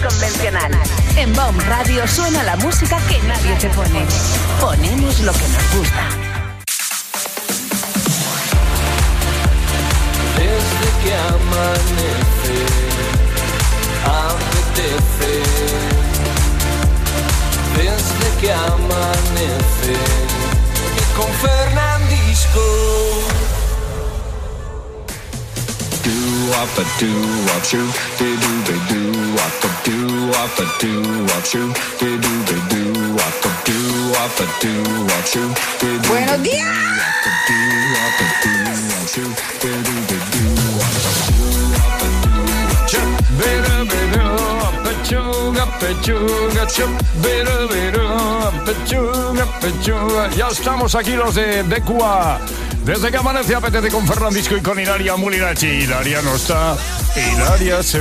convencional. En BOM Radio suena la música que nadie te pone. Ponemos lo que nos gusta. Desde que amanece, apetece. Desde que amanece, y con Fernandisco. Do-wop a do-wop shoo, do-do-do-wop a do-wop a do-wop shoo, do-do-do-wop a do-wop a do-wop shoo, do-do-do-wop a ¡Buenos días! do-wop a do-wop shoo, do-do-do-wop a do-wop a do-wop shoo. Ya estamos aquí los de Cuba. Desde que amanece apetece con Fernandisco y con Hilaria Mulinachi. Hilaria no está. Hilaria se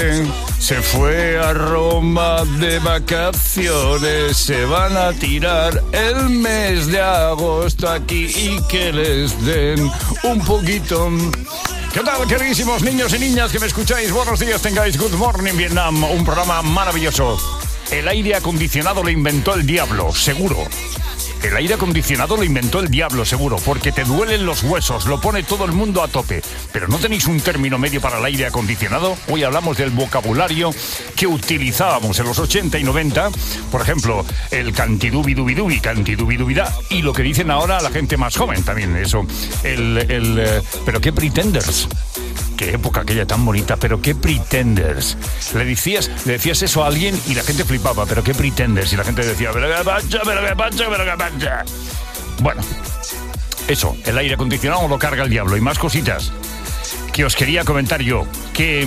fue a Roma de vacaciones. Se van a tirar el mes de agosto aquí y que les den un poquito. ¿Qué tal, queridísimos niños y niñas que me escucháis? Buenos días, tengáis Good Morning Vietnam, un programa maravilloso. El aire acondicionado lo inventó el diablo, seguro. El aire acondicionado lo inventó el diablo, seguro, porque te duelen los huesos, lo pone todo el mundo a tope. ¿Pero no tenéis un término medio para el aire acondicionado? Hoy hablamos del vocabulario que utilizábamos en los 80 y 90. Por ejemplo, el cantidubidubidubi, cantidubidubida. Y lo que dicen ahora la gente más joven también, eso. ¿Pero qué pretenders? Qué época aquella tan bonita, pero qué pretenders. Le decías eso a alguien y la gente flipaba, pero qué pretenders. Y la gente decía, pero qué pancha. Bueno, eso, el aire acondicionado lo carga el diablo y más cositas que os quería comentar yo. Que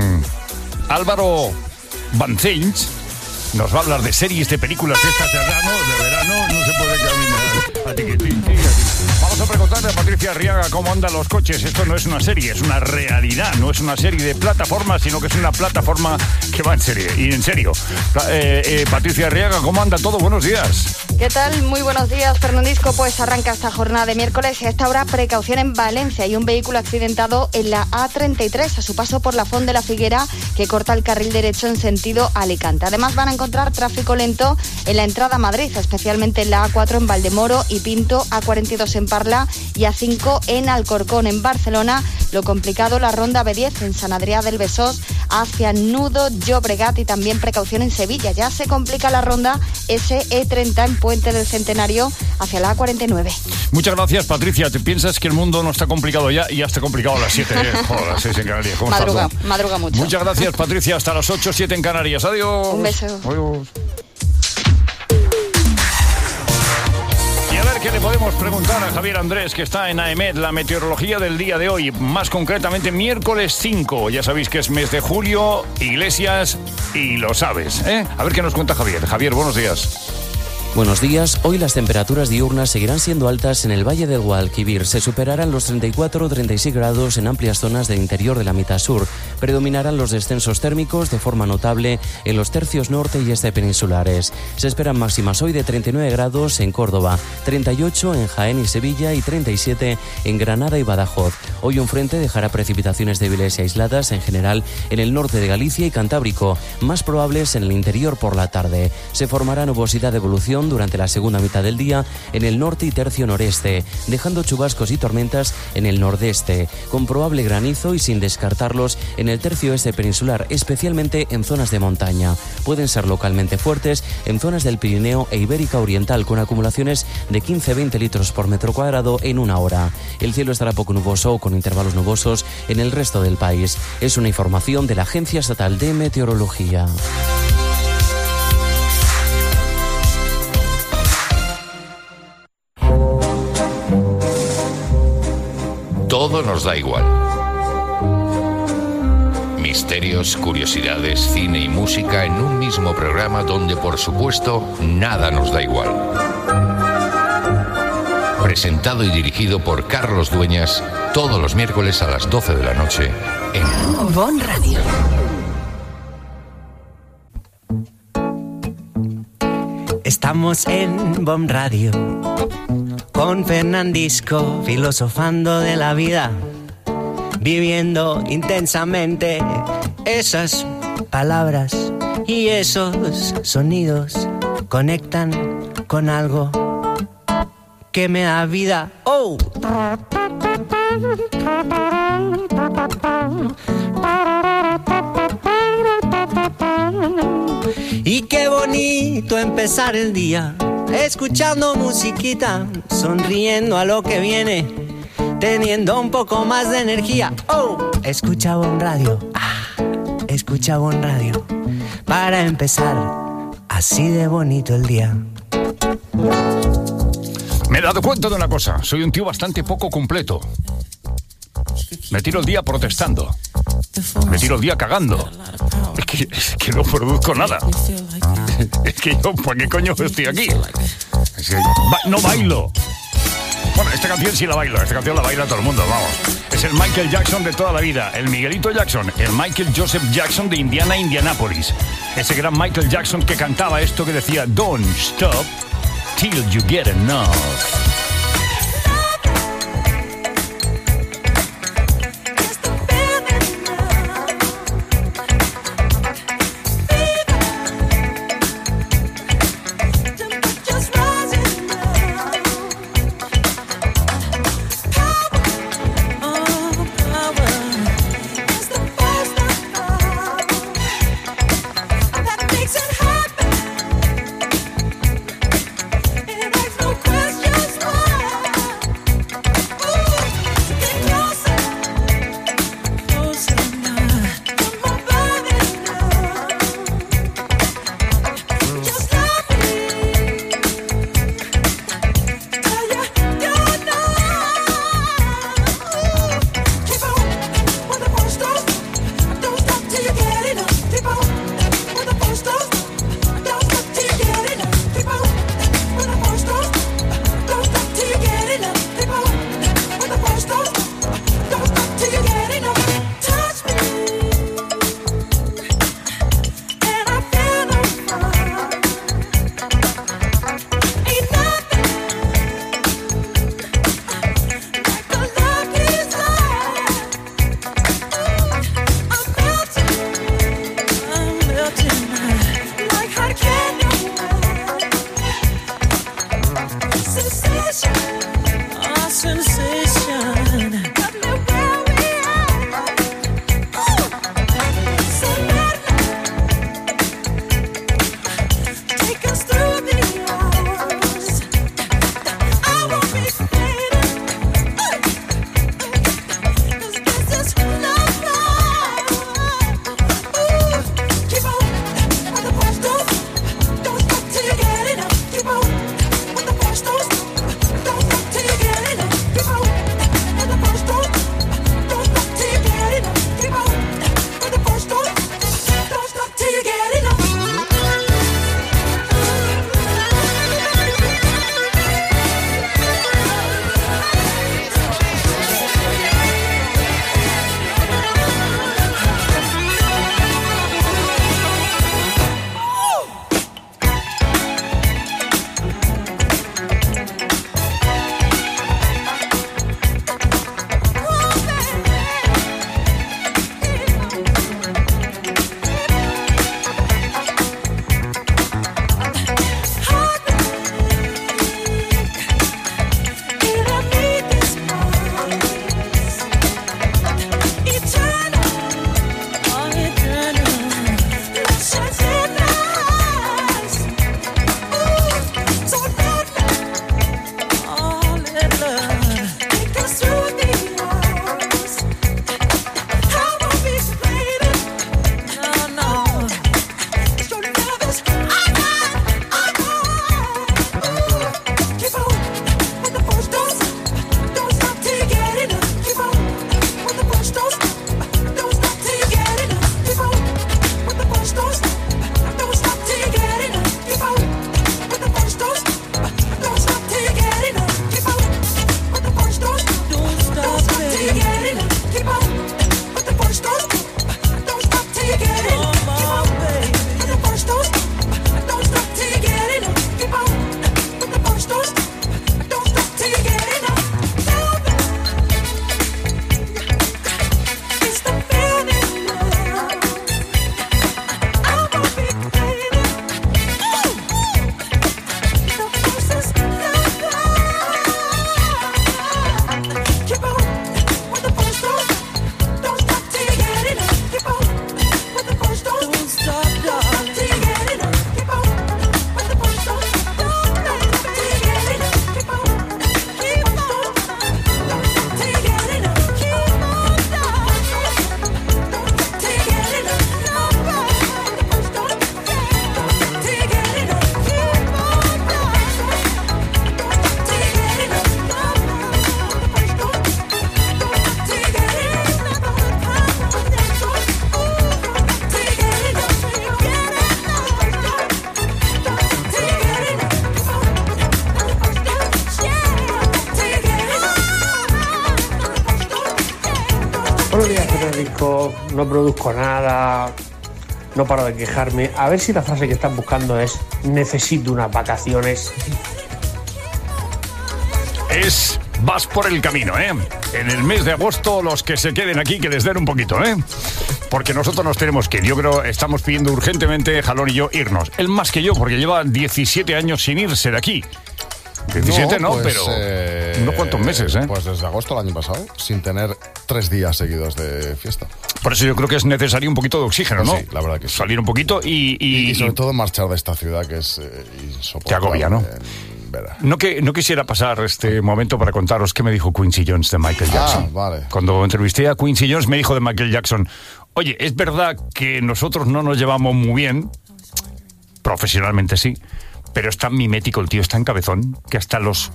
Álvaro Vancells nos va a hablar de series, de películas de estas de verano, no se puede caminar. Vamos a preguntarle a Patricia Arriaga cómo andan los coches. Esto no es una serie, es una realidad. No es una serie de plataformas, sino que es una plataforma que va en serie. Y en serio, Patricia Arriaga, ¿cómo anda todo? Buenos días. ¿Qué tal? Muy buenos días, Fernandisco. Pues arranca esta jornada de miércoles y a esta hora precaución en Valencia. Hay un vehículo accidentado en la A33 a su paso por la Font de la Figuera que corta el carril derecho en sentido Alicante. Además van a encontrar tráfico lento en la entrada a Madrid, especialmente en la A4 en Valdemoro y Pinto, A42 en Parla y A5 en Alcorcón. En Barcelona, lo complicado la ronda B10 en Sant Adrià del Besòs hacia Nudo Llobregat y también precaución en Sevilla. Ya se complica la ronda SE30 en Puente del Centenario hacia la A49. Muchas gracias, Patricia. ¿Te piensas que el mundo no está complicado ya? Y ya está complicado a las 7, Joder, a las 6 en Canarias. ¿Cómo estás? Madruga mucho. Muchas gracias, Patricia. Hasta las 8, 7 en Canarias. Adiós. Un beso. Adiós. Y a ver qué le podemos preguntar a Javier Andrés, que está en AEMET, la meteorología del día de hoy, más concretamente miércoles 5. Ya sabéis que es mes de julio, Iglesias, y lo sabes, ¿eh? A ver qué nos cuenta Javier. Javier, buenos días. Buenos días. Hoy las temperaturas diurnas seguirán siendo altas en el Valle del Guadalquivir. Se superarán los 34 o 36 grados en amplias zonas del interior de la mitad sur. Predominarán los descensos térmicos de forma notable en los tercios norte y este peninsulares. Se esperan máximas hoy de 39 grados en Córdoba, 38 en Jaén y Sevilla y 37 en Granada y Badajoz. Hoy un frente dejará precipitaciones débiles y aisladas en general en el norte de Galicia y Cantábrico, más probables en el interior por la tarde. Se formará nubosidad de evolución durante la segunda mitad del día en el norte y tercio noreste, dejando chubascos y tormentas en el nordeste, con probable granizo y sin descartarlos en el tercio este peninsular, especialmente en zonas de montaña. Pueden ser localmente fuertes en zonas del Pirineo e Ibérica Oriental, con acumulaciones de 15-20 litros por metro cuadrado en una hora. El cielo estará poco nuboso o con intervalos nubosos en el resto del país. Es una información de la Agencia Estatal de Meteorología. Todo nos da igual. Misterios, curiosidades, cine y música en un mismo programa donde, por supuesto, nada nos da igual. Presentado y dirigido por Carlos Dueñas, todos los miércoles a las 12 de la noche en BOM Radio. Estamos en BOM Radio con Fernandisco, filosofando de la vida, viviendo intensamente esas palabras Y esos sonidos conectan con algo que me da vida. ¡Oh! Y qué bonito empezar el día escuchando musiquita, sonriendo a lo que viene, teniendo un poco más de energía. ¡Oh! Escucha Bon Radio. Escucha Bon Radio para empezar así de bonito el día. Me he dado cuenta de una cosa. Soy un tío bastante poco completo. Me tiro el día protestando. Me tiro el día cagando. Es que no produzco nada. Es que yo, ¿para qué coño estoy aquí? Es que no bailo. Bueno, esta canción sí la bailo. Esta canción la baila todo el mundo, vamos. Es el Michael Jackson de toda la vida. El Miguelito Jackson. El Michael Joseph Jackson de Indianápolis. Ese gran Michael Jackson que cantaba esto que decía Don't stop till you get enough. Questions discos, no produzco nada, no paro de quejarme. A ver si la frase que están buscando es necesito unas vacaciones. Vas por el camino, ¿eh? En el mes de agosto, los que se queden aquí, que les den un poquito, ¿eh? Porque nosotros nos tenemos que ir. Yo creo estamos pidiendo urgentemente, Jalón y yo, irnos. Él más que yo, porque lleva 17 años sin irse de aquí. 17 no, pues, pero unos cuantos meses, ¿eh? Pues desde agosto del año pasado, sin tener 3 días seguidos de fiesta. Por eso yo creo que es necesario un poquito de oxígeno, ¿no? Sí, la verdad que sí. Salir un poquito y sobre todo marchar de esta ciudad que es insoportable. Te agobia, ¿no? No quisiera pasar este momento para contaros qué me dijo Quincy Jones de Michael Jackson. Vale. Cuando entrevisté a Quincy Jones me dijo de Michael Jackson, oye, es verdad que nosotros no nos llevamos muy bien, profesionalmente sí, pero es tan mimético el tío, es tan cabezón, que hasta los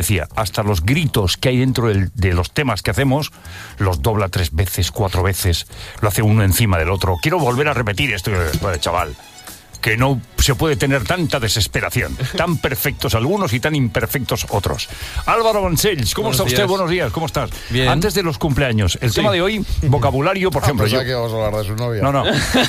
gritos que hay dentro de los temas que hacemos, los dobla 3 veces, 4 veces, lo hace uno encima del otro. Quiero volver a repetir esto, chaval. Que no se puede tener tanta desesperación. Tan perfectos algunos y tan imperfectos otros. Álvaro Vancells, ¿cómo está usted? Buenos días, ¿cómo estás? Bien. Antes de los cumpleaños, el tema de hoy, vocabulario, por ejemplo. Pensaba que vamos a hablar de su novia. No.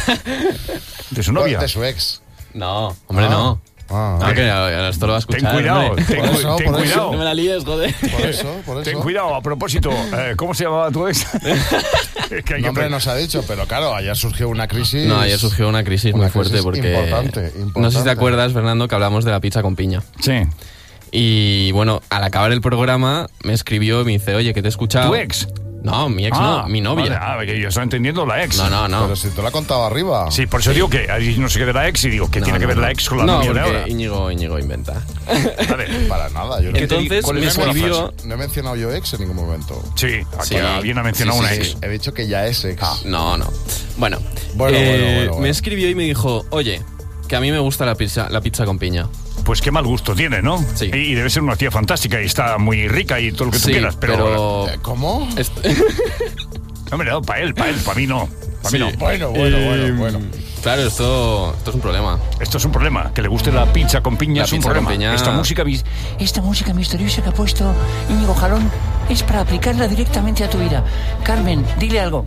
¿De su novia? De su ex. No, hombre, no. Que esto lo va a escuchar. Ten cuidado, ten cuidado. No me la líes, joder. Por eso. Ten cuidado, a propósito, ¿cómo se llamaba tu ex? Nombre no se ha dicho, pero claro, ayer surgió una crisis. No, ayer surgió una crisis muy fuerte porque... Importante. No sé si te acuerdas, Fernando, que hablamos de la pizza con piña. Sí. Y bueno, al acabar el programa me escribió y me dice, oye, que te he escuchado... ¿Tu ex? No, mi ex no, mi novia. Vale, que yo estaba entendiendo la ex. No. Pero si tú la contaba arriba. Sí, por eso digo que ahí no sé qué de la ex y digo que tiene que ver la ex con la novia de ahora. Íñigo inventa. Vale. Para nada. Yo Entonces me escribió... No he mencionado yo ex en ningún momento. Sí, aquí alguien ha mencionado una ex. He dicho que ya es ex. No. Bueno. Me escribió y me dijo, oye, que a mí me gusta la pizza con piña. Pues qué mal gusto tiene, ¿no? Sí. Y debe ser una tía fantástica y está muy rica y todo lo que tú quieras, pero... ¿Cómo? Hombre, no, para él, para mí no. Para mí no. Bueno. Claro, esto es un problema. Esto es un problema. Que le guste la pizza con piña es un problema. Esta música misteriosa que ha puesto Íñigo Jalón es para aplicarla directamente a tu vida. Carmen, dile algo.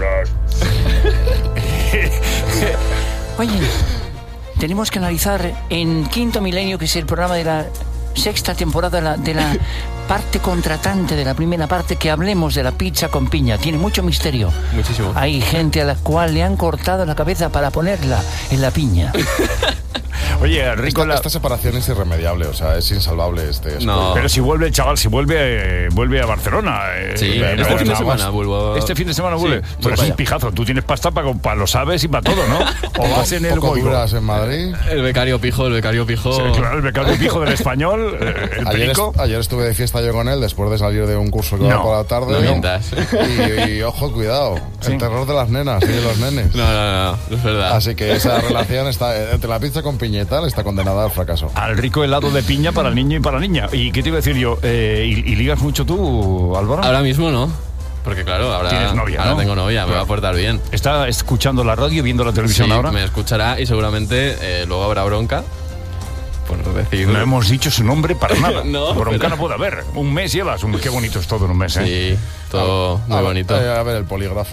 Oye, tenemos que analizar en Quinto Milenio, que es el programa de la 6ª temporada de la parte contratante de la primera parte, que hablemos de la pizza con piña. Tiene mucho misterio. Muchísimo. Hay gente a la cual le han cortado la cabeza para ponerla en la piña. Oye, Rico, esta separación es irremediable, o sea, es insalvable No. Pero si vuelve el chaval, vuelve a Barcelona. Sí, este fin de semana vuelvo. Este fin de semana vuelve. Sí, pero es un pijazo. Tú tienes pasta para los aves y para todo, ¿no? O vas en el Goico. En Madrid. El becario pijo. Sí, claro, el becario pijo del español, el perico. Ayer estuve de fiesta yo con él después de salir de un curso que va por la tarde. No mientas. Y ojo, cuidado. ¿Sí? El terror de las nenas y de los nenes. No, es verdad. Así que esa relación está entre la pizza con piña y tal, está condenada al fracaso. Al rico helado de piña para el niño y para la niña. ¿Y qué te iba a decir yo? ¿Y ligas mucho tú, Álvaro? Ahora mismo no. Porque claro, ahora tienes novia, ahora ¿no? Tengo novia, me va a portar bien. ¿Está escuchando la radio, viendo la televisión ahora? Me escuchará y seguramente luego habrá bronca. Por decir... No hemos dicho su nombre para nada. No, bronca no puede haber. Un mes llevas. Qué bonito es todo en un mes, ¿eh? Sí, todo muy bonito. A ver el polígrafo.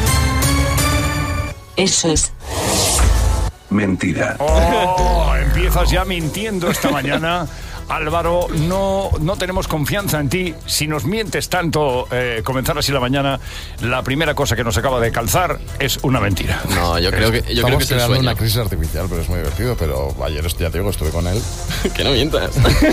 Eso es mentira. Empiezas ya mintiendo esta mañana. Álvaro, no tenemos confianza en ti. Si nos mientes tanto, comenzar así la mañana, la primera cosa que nos acaba de calzar es una mentira. No, yo creo que es el creando sueño. Una crisis artificial, pero es muy divertido. Pero ayer, ya te digo, estuve con él. Que no mientas.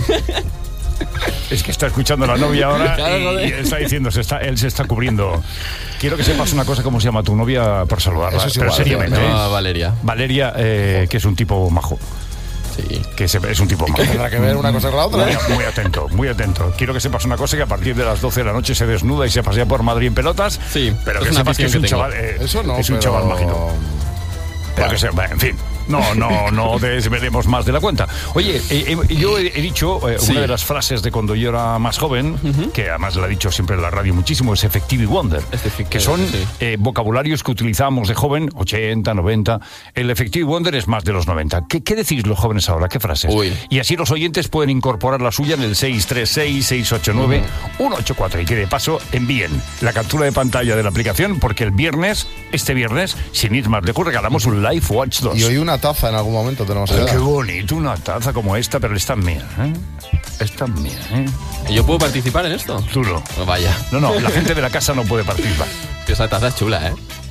Es que está escuchando a la novia ahora y está diciendo, él se está cubriendo. Quiero que sepas una cosa, ¿cómo se llama tu novia? Por saludarla, eso es pero igual, seriamente. Valeria. Valeria, que es un tipo majo. Sí. Que es un tipo majo. ¿Tendrá que ver una cosa con la otra? Muy atento. Quiero que sepas una cosa, que a partir de las 12 de la noche se desnuda y se pasea por Madrid en pelotas. Sí, pero que sepas que es un chaval. Eso no, es un chaval mágico. Pero que sepa, en fin. No desvelemos más de la cuenta. Oye, yo he dicho una de las frases de cuando yo era más joven, que además la he dicho siempre en la radio muchísimo, es Effective y Wonder, que son vocabularios que utilizamos de joven, 80, 90. El Effective y Wonder es más de los 90. ¿Qué decís los jóvenes ahora? ¿Qué frases? Y así los oyentes pueden incorporar la suya en el 636-689-184 y que de paso envíen la captura de pantalla de la aplicación, porque este viernes, sin ir más lejos, regalamos un Life Watch 2. Y hoy una taza en algún momento tenemos que dar. Qué bonito, una taza como esta, pero esta es mía, Esta es mía, ¿Y yo puedo participar en esto? Tú no. Pues vaya. No, la gente de la casa no puede participar. Esa taza es chula,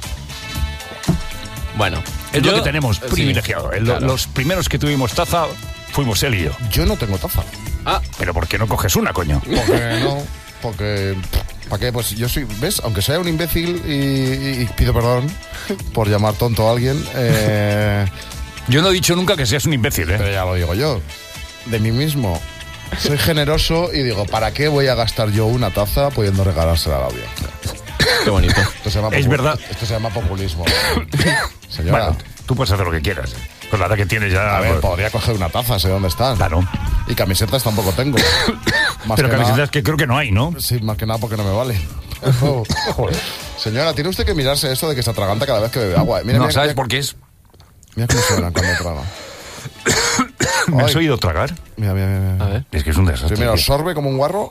Bueno. Es lo que tenemos privilegiado. Claro. Los primeros que tuvimos taza fuimos él y yo. Yo no tengo taza. ¿Pero por qué no coges una, coño? Porque ¿para qué? Pues yo soy, ¿ves? Aunque sea un imbécil y pido perdón por llamar tonto a alguien. Yo no he dicho nunca que seas un imbécil, Pero ya lo digo yo. De mí mismo. Soy generoso y digo, ¿para qué voy a gastar yo una taza pudiendo regalársela a la audiencia? Qué bonito. Es verdad. Esto se llama populismo. Señora. Bueno, tú puedes hacer lo que quieras. Con la edad que tienes ya... A ver, podría coger una taza, sé dónde están. Claro. Y camisetas tampoco tengo. Pero camisetas que creo que no hay, ¿no? Sí, más que nada porque no me vale. Joder. Señora, tiene usted que mirarse esto de que se atraganta cada vez que bebe agua. Mira, ¿sabes por qué es? Mira cómo suena cuando traga. ¿Me has oído tragar? Mira. A ver. Es que es un desastre. Primero sorbe como un guarro.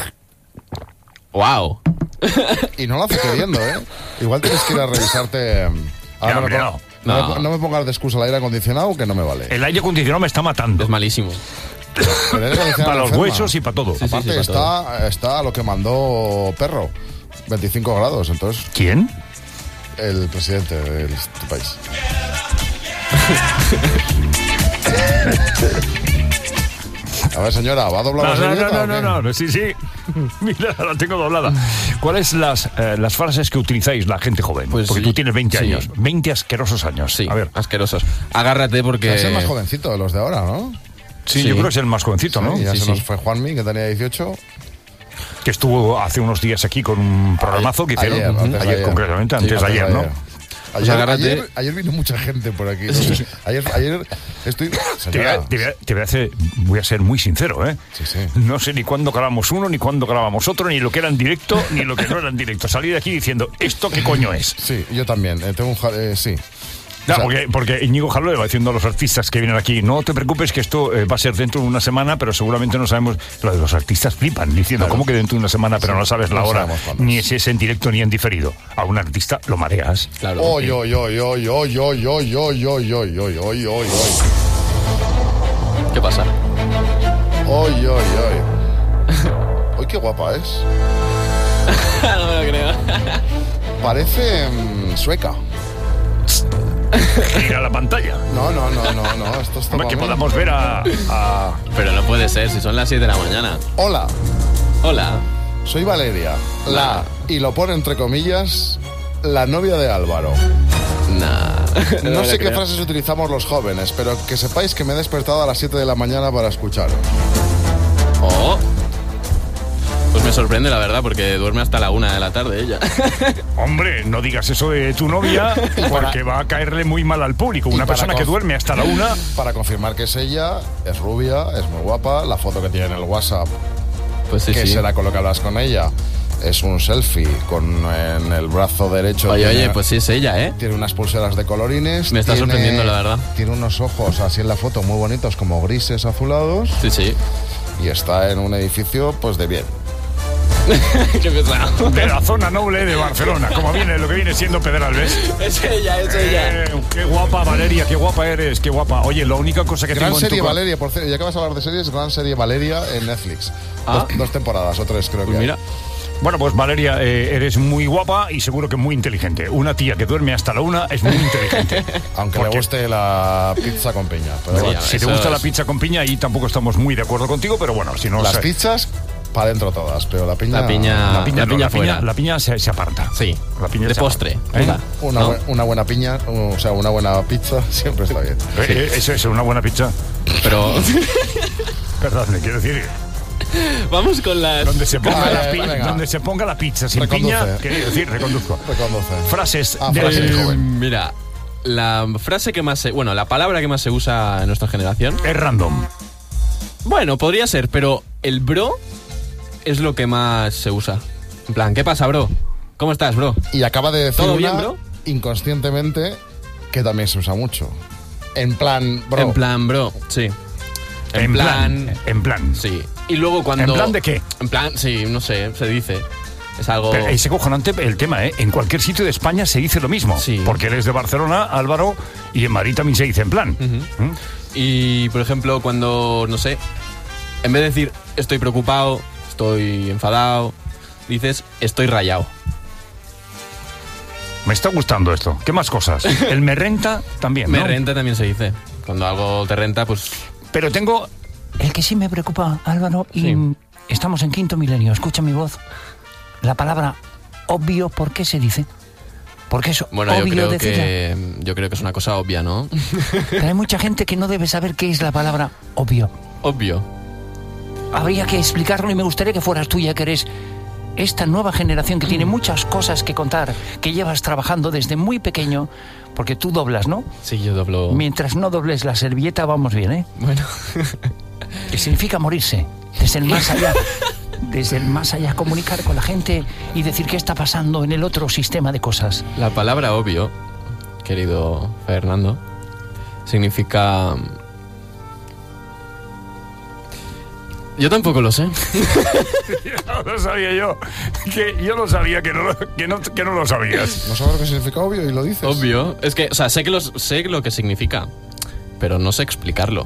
¡Wow! Y no lo hace queriendo, Igual tienes que ir a revisarte... No me pongas de excusa el aire acondicionado, que no me vale. El aire acondicionado me está matando. Es malísimo. Para los huesos y para todo. Aparte está lo que mandó Perro. 25 grados, entonces... ¿Quién? El presidente de tu país. A ver, señora, ¿va a doblar la servilleta? No, sí. Mira, la tengo doblada. ¿Cuáles las frases que utilizáis la gente joven? Pues porque tú tienes 20 años. 20 asquerosos años. Sí, a ver. asquerosos. Agárrate porque... Es el más jovencito de los de ahora, ¿no? Sí, yo creo que es el más jovencito, ¿no? Ya se nos fue Juanmi, que tenía 18. Que estuvo hace unos días aquí con un programazo que hicieron. Ayer concretamente, antes de ayer, ¿no? Ayer vino mucha gente por aquí. No sé. Ayer estoy... Voy a ser muy sincero, Sí. No sé ni cuándo grabamos uno, ni cuándo grabamos otro, ni lo que era en directo, ni lo que no era en directo. Salí de aquí diciendo, ¿esto qué coño es? Sí, yo también. Tengo un... sí. No, porque Íñigo Jaló le va diciendo a los artistas que vienen aquí, no te preocupes que esto va a ser dentro de una semana, pero seguramente no sabemos. Los artistas flipan diciendo, ¿cómo que dentro de una semana, pero no sabes la hora, ni si es en directo ni en diferido? A un artista lo mareas. Claro. Oy. ¿Qué pasa? Oy. Uy, qué guapa es. No me lo creo. Parece sueca. Ir a la pantalla. No, esto está que podamos ver a... Pero no puede ser, si son las 7 de la mañana. Hola, soy Valeria, y lo pone entre comillas, la novia de Álvaro. No sé qué frases utilizamos los jóvenes, pero que sepáis que me he despertado a las 7 de la mañana para escucharos. Pues me sorprende, la verdad, porque duerme hasta la 1 de la tarde ella. Hombre, no digas eso de tu novia, porque va a caerle muy mal al público. Una persona que duerme hasta la 1... Para confirmar que es ella, es rubia, es muy guapa. La foto que tiene en el WhatsApp, pues sí. será con lo que hablas con ella, es un selfie en el brazo derecho. Oye, pues sí es ella, Tiene unas pulseras de colorines. Me está sorprendiendo, la verdad. Tiene unos ojos así en la foto muy bonitos, como grises azulados. Sí. Y está en un edificio, pues de bien. Qué pesado. De la zona noble de Barcelona, como lo que viene siendo Pedralbes. Es ella. Qué guapa, Valeria, qué guapa eres, qué guapa. Oye, la única cosa que tengo en tu... Gran serie Valeria, por cierto, ya que vas a hablar de series, gran serie Valeria en Netflix. 2 temporadas o 3 creo que mira. Bueno, pues Valeria, eres muy guapa y seguro que muy inteligente. Una tía que duerme hasta la 1 es muy inteligente. Aunque le guste la pizza con piña. Pero bueno, si te gusta la pizza con piña, ahí tampoco estamos muy de acuerdo contigo, pero bueno, si no... Las pizzas... para adentro todas, pero la piña la piña se aparta. Sí, la piña de postre. Una buena piña, o sea, una buena pizza siempre está bien. Eso es una buena pizza. Pero perdón, me quiero decir. Vamos con las... Donde se ponga la pizza sin piña, quería decir, reconduzco. Reconduce. Frases frases jóven. Mira, la frase que más la palabra que más se usa en nuestra generación es random. Bueno, podría ser, pero el bro es lo que más se usa. En plan, ¿qué pasa, bro? ¿Cómo estás, bro? Y acaba de decir ¿Todo bien, bro? Inconscientemente que también se usa mucho. En plan, bro. En plan, bro, sí. En plan. Sí. Y luego cuando... ¿En plan de qué? En plan, sí, no sé, se dice. Es algo... Pero es cojonante el tema, ¿eh? En cualquier sitio de España se dice lo mismo. Sí. Porque él es de Barcelona, Álvaro, y en Madrid también se dice en plan. Y, por ejemplo, cuando, no sé, en vez de decir estoy preocupado, estoy enfadado, dices estoy rayado. Me está gustando esto. ¿Qué más cosas? El me renta también, ¿no? Me renta también se dice. Cuando algo te renta, pues... Pero tengo... El que sí me preocupa, Álvaro, y estamos en quinto milenio, escucha mi voz. La palabra obvio, ¿por qué se dice? Porque es obvio decirla. Yo creo que es una cosa obvia, ¿no? Pero hay mucha gente que no debe saber qué es la palabra obvio. Obvio. Habría que explicarlo y me gustaría que fueras tú, ya que eres esta nueva generación que tiene muchas cosas que contar, que llevas trabajando desde muy pequeño, porque tú doblas, ¿no? Sí, yo doblo. Mientras no dobles la servilleta, vamos bien, ¿eh? Bueno. Que significa morirse, desde el más allá. Desde el más allá, comunicar con la gente y decir qué está pasando en el otro sistema de cosas. La palabra obvio, querido Fernando, significa... Yo tampoco lo sé. No lo sabía yo. Yo lo sabía que no lo sabías. ¿No sabes lo que significa obvio y lo dices? Obvio. Es que, o sea, sé lo que significa, pero no sé explicarlo.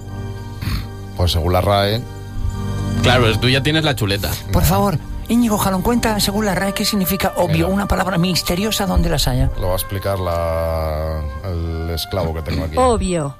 Pues según la RAE... Claro, tú ya tienes la chuleta. Por favor, Íñigo Jalón, cuenta según la RAE qué significa obvio. Mira, una palabra misteriosa donde las haya. Lo va a explicar el esclavo que tengo aquí. Obvio.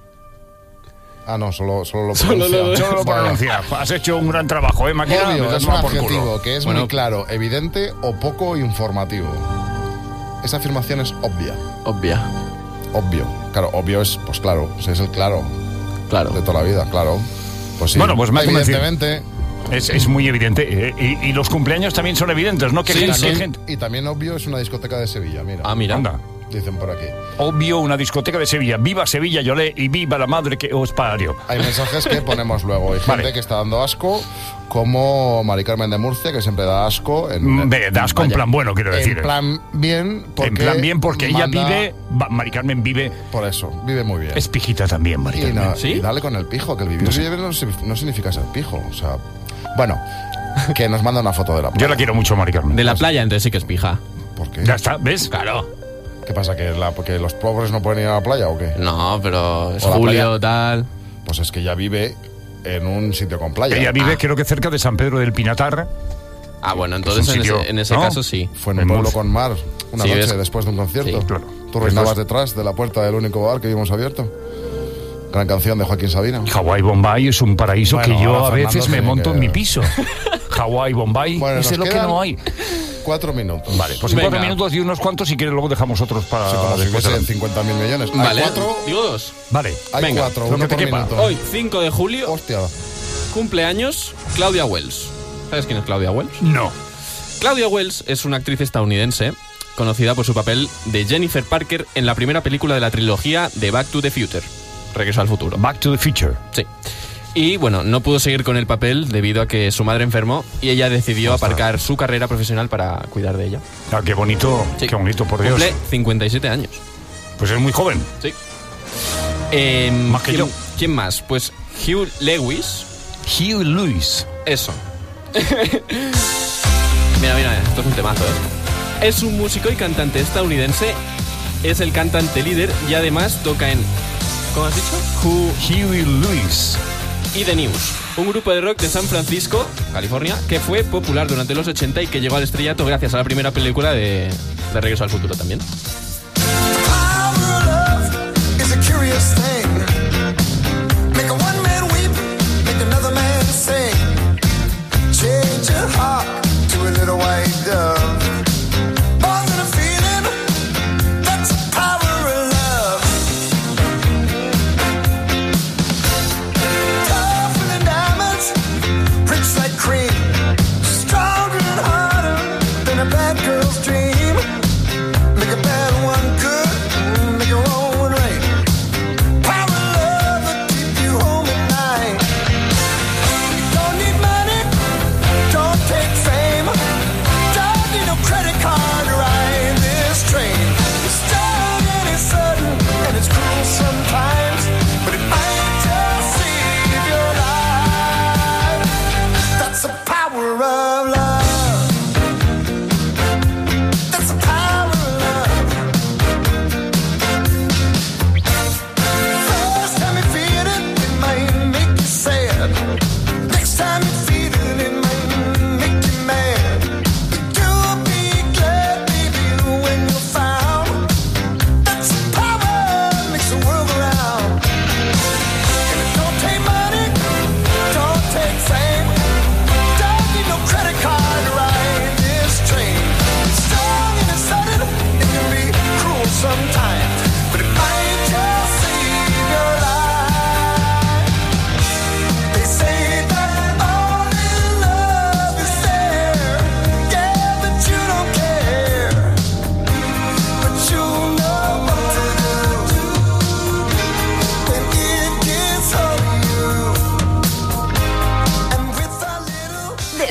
Ah, no, solo lo pronuncia. Solo lo pronuncia. Has hecho un gran trabajo, ¿eh, máquina? Obvio, es un adjetivo que es muy claro, evidente o poco informativo. Esa afirmación es obvia. Obvio. Claro, obvio es, pues claro, es el claro. Claro. De toda la vida, claro. Pues sí, bueno, pues evidentemente... Es muy evidente. Y los cumpleaños también son evidentes, ¿no? Y también obvio es una discoteca de Sevilla, mira. Ah, mira. Anda. Dicen por aquí. Obvio, una discoteca de Sevilla. Viva Sevilla, Yolé, y viva la madre que os parió. Hay mensajes que ponemos luego. Hay gente que está dando asco, como Mari Carmen de Murcia, que siempre da asco. Da asco en plan bueno, quiero decir. En plan bien, porque ella vive... Mari Carmen vive... Por eso, vive muy bien. Es pijita también, Mari Carmen. Y dale con el pijo, que el vivir no significa ser pijo. O sea, bueno, que nos manda una foto de la playa. Yo la quiero mucho, Mari Carmen. De la playa, entonces sí que es pija. ¿Por qué? Ya está, ¿ves? Claro. ¿Qué pasa? ¿Que los pobres no pueden ir a la playa o qué? No, pero es julio, tal... Pues es que ella vive en un sitio con playa. Ella vive, creo que cerca de San Pedro del Pinatar. Ah, bueno, entonces en ese caso sí. Fue en un pueblo con mar una noche después de un concierto. Sí, claro. Tú reinabas detrás de la puerta del único bar que vimos abierto. Gran canción de Joaquín Sabina. Hawái Bombay es un paraíso que yo a veces me monto en mi piso. Hawái Bombay, ese es lo que no hay. 4 minutos. Vale, pues en 4 minutos y unos cuantos, si quieres luego dejamos otros para... Sí, como si fuesen 50.000 millones. Vale, ¿Hay 4? Digo 2. Vale. Hay 4, uno por minuto. Hoy, 5 de julio, hostia, cumpleaños Claudia Wells. ¿Sabes quién es Claudia Wells? No. Claudia Wells es una actriz estadounidense conocida por su papel de Jennifer Parker en la primera película de la trilogía de Back to the Future. Regreso al futuro. Back to the Future. Sí. Y bueno, no pudo seguir con el papel debido a que su madre enfermó y ella decidió aparcar su carrera profesional para cuidar de ella. Ah, qué bonito, sí. Qué bonito, por Dios. Cumple 57 años. Pues es muy joven. Sí. Más que yo. ¿Quién más? Pues Hugh Lewis. Hugh Lewis. Eso. Mira, esto es un temazo, ¿eh? Es un músico y cantante estadounidense. Es el cantante líder y además toca en... ¿Cómo has dicho? Hugh Lewis. Y The News, un grupo de rock de San Francisco, California, que fue popular durante los 80 y que llegó al estrellato gracias a la primera película de Regreso al Futuro también. Stronger and harder than a bad girl's dream. Make a bad one.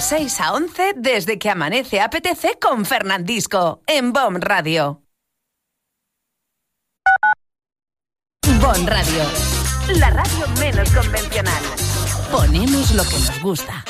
6 a 11 desde que amanece apetece con Fernandisco en BOM Radio. BOM Radio, la radio menos convencional. Ponemos lo que nos gusta.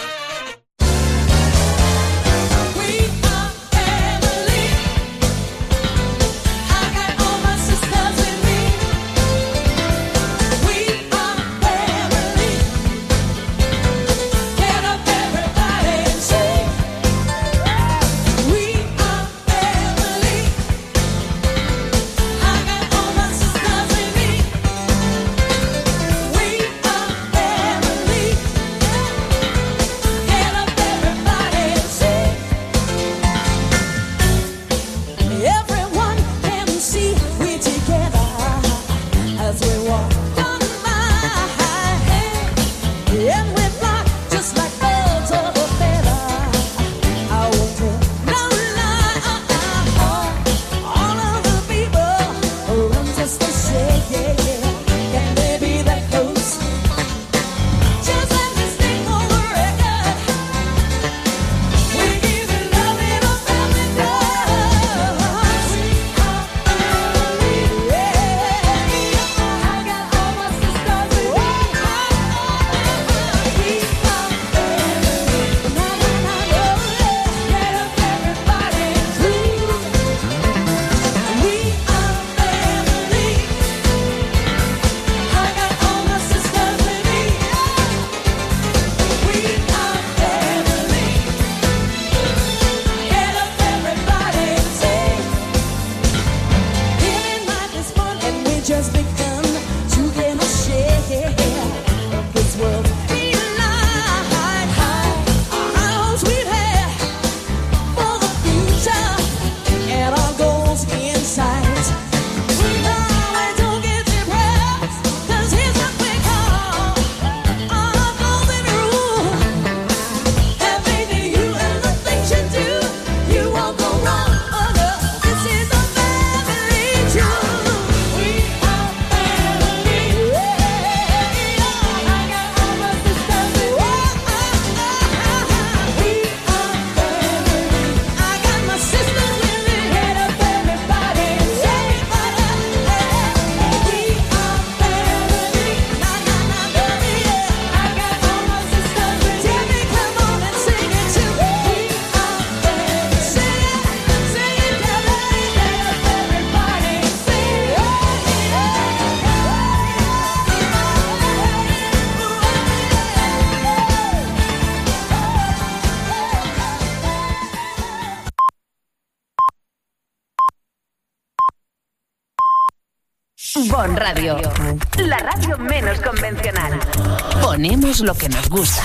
BOM Radio, la radio menos convencional. Ponemos lo que nos gusta.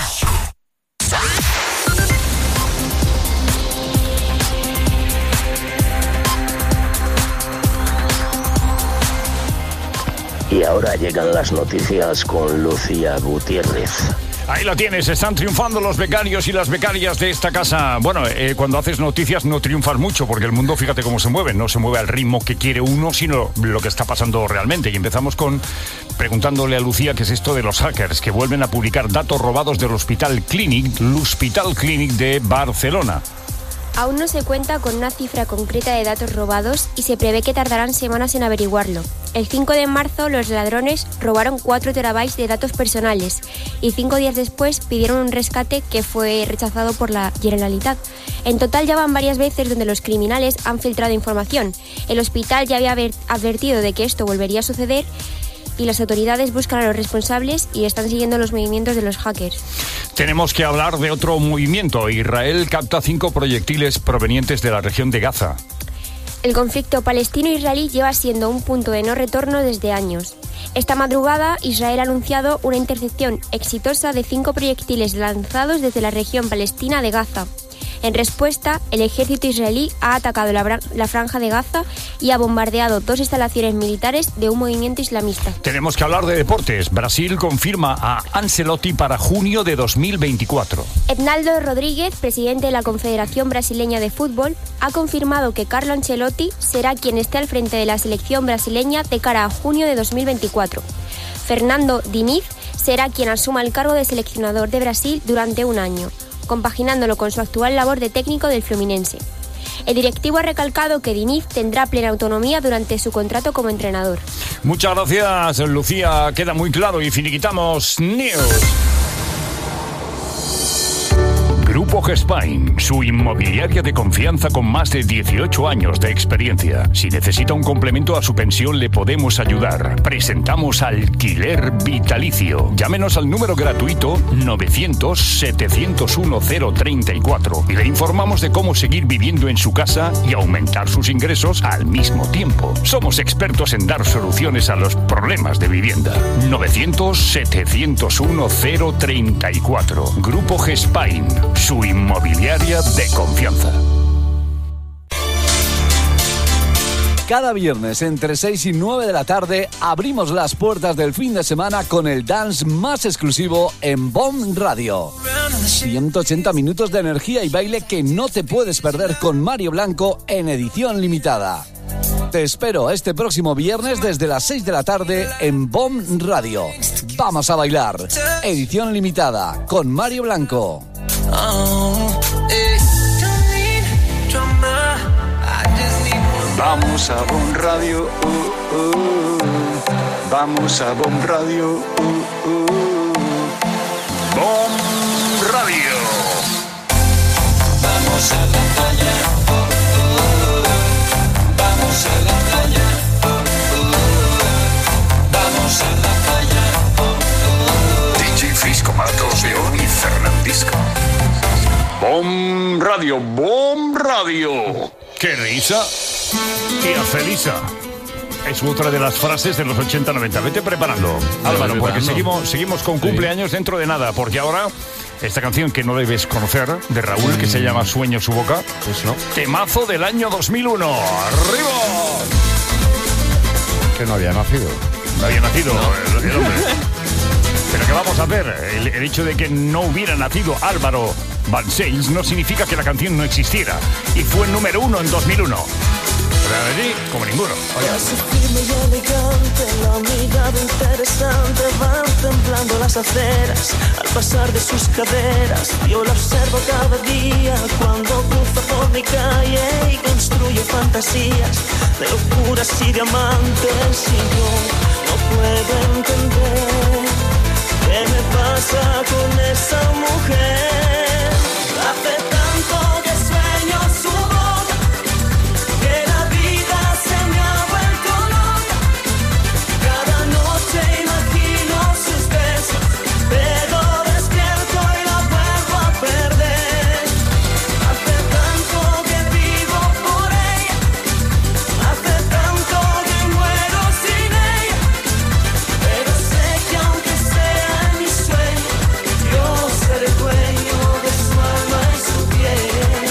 Y ahora llegan las noticias con Lucía Gutiérrez. Ahí lo tienes, están triunfando los becarios y las becarias de esta casa. Bueno, cuando haces noticias no triunfas mucho porque el mundo, fíjate cómo se mueve, no se mueve al ritmo que quiere uno, sino lo que está pasando realmente. Y empezamos preguntándole a Lucía qué es esto de los hackers que vuelven a publicar datos robados del Hospital Clínic de Barcelona. Aún no se cuenta con una cifra concreta de datos robados y se prevé que tardarán semanas en averiguarlo. El 5 de marzo los ladrones robaron 4 terabytes de datos personales y 5 días después pidieron un rescate que fue rechazado por la Generalitat. En total ya van varias veces donde los criminales han filtrado información. El hospital ya había advertido de que esto volvería a suceder y las autoridades buscan a los responsables y están siguiendo los movimientos de los hackers. Tenemos que hablar de otro movimiento. Israel capta 5 proyectiles provenientes de la región de Gaza. El conflicto palestino-israelí lleva siendo un punto de no retorno desde años. Esta madrugada, Israel ha anunciado una intercepción exitosa de 5 proyectiles lanzados desde la región palestina de Gaza. En respuesta, el ejército israelí ha atacado la franja de Gaza y ha bombardeado 2 instalaciones militares de un movimiento islamista. Tenemos que hablar de deportes. Brasil confirma a Ancelotti para junio de 2024. Ednaldo Rodríguez, presidente de la Confederación Brasileña de Fútbol, ha confirmado que Carlo Ancelotti será quien esté al frente de la selección brasileña de cara a junio de 2024. Fernando Diniz será quien asuma el cargo de seleccionador de Brasil durante un año. compaginándolo con su actual labor de técnico del Fluminense. El directivo ha recalcado que Diniz tendrá plena autonomía durante su contrato como entrenador. Muchas gracias, Lucía. Queda muy claro y finiquitamos News. Grupo Gespain, su inmobiliaria de confianza con más de 18 años de experiencia. Si necesita un complemento a su pensión, le podemos ayudar. Presentamos alquiler vitalicio. Llámenos al número gratuito 900-701-034 y le informamos de cómo seguir viviendo en su casa y aumentar sus ingresos al mismo tiempo. Somos expertos en dar soluciones a los problemas de vivienda. 900-701-034. Grupo Gespain, su inmobiliaria de confianza. Cada viernes entre 6 y 9 de la tarde abrimos las puertas del fin de semana con el dance más exclusivo en BOM Radio. 180 minutos de energía y baile que no te puedes perder con Mario Blanco en edición limitada. Te espero este próximo viernes desde las 6 de la tarde en BOM Radio. Vamos a bailar. Edición limitada con Mario Blanco. Vamos a BOM Radio, vamos a BOM Radio, BOM Radio. Vamos a la playa, vamos a la playa, vamos a la playa. DJ Frisco, Marcos León y Fernandisco. BOM Radio, BOM Radio. ¡Qué risa! ¡Qué felisa! Es otra de las frases de los 80-90. Vete preparando, Álvaro, porque seguimos con cumpleaños dentro de nada. Porque ahora, esta canción que no debes conocer, de Raúl, que se llama Sueño su boca, pues no. Temazo del año 2001. ¡Arriba! Que no había nacido. No había nacido el hombre. Pero ¿qué vamos a hacer? El hecho de que no hubiera nacido Álvaro Balcells no significa que la canción no existiera. Y fue número 1 en 2001. Pero allí, como ninguno. Casi firme y elegante, la mirada interesante, van temblando las aceras al pasar de sus caderas. Yo la observo cada día cuando cruza por mi calle y construye fantasías de locuras y diamantes. Y yo no puedo entender qué me pasa con esa mujer. Hace tanto que sueño su boca, que la vida se me ha vuelto loca. Cada noche imagino sus besos, pero despierto y la vuelvo a perder. Hace tanto que vivo por ella, hace tanto que muero sin ella, pero sé que aunque sea en mi sueño, yo seré dueño de su alma y su piel.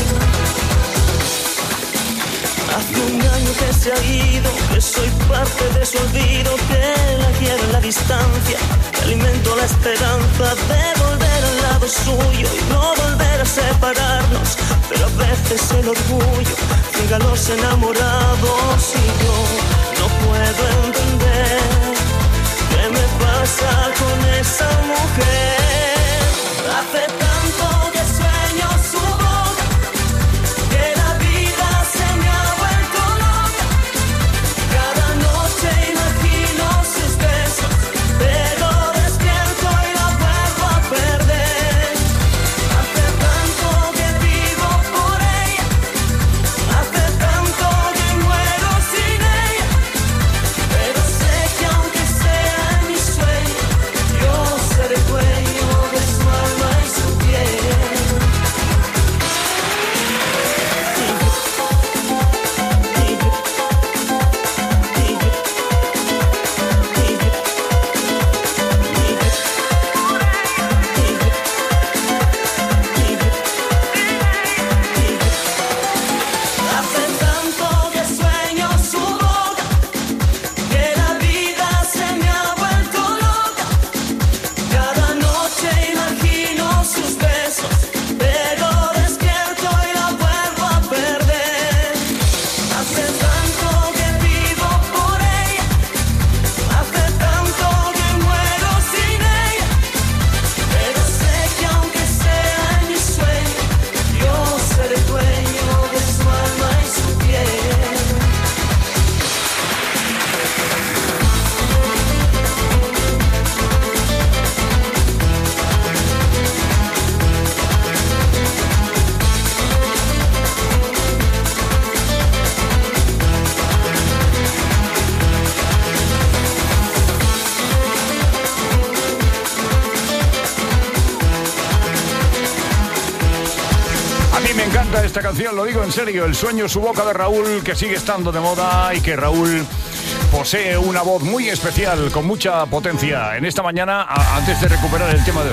Hace un año que se ha ido, que soy parte de su olvido, que la quiero en la distancia, que alimento la esperanza de volver al lado suyo y no volver a separarnos. Pero a veces el orgullo ciega a los enamorados y yo no puedo entender qué me pasa con esa mujer. Hace tanto que sueño su boca, que la vida se me ha vuelto loca. Cada noche imagino sus besos, pero despierto y la vuelvo a perder. Hace tanto que vivo por ella, hace tanto que muero sin ella, pero sé que aunque esta canción, lo digo en serio, El sueño su boca de Raúl, que sigue estando de moda y que Raúl posee una voz muy especial, con mucha potencia. En esta mañana, antes de recuperar el tema de...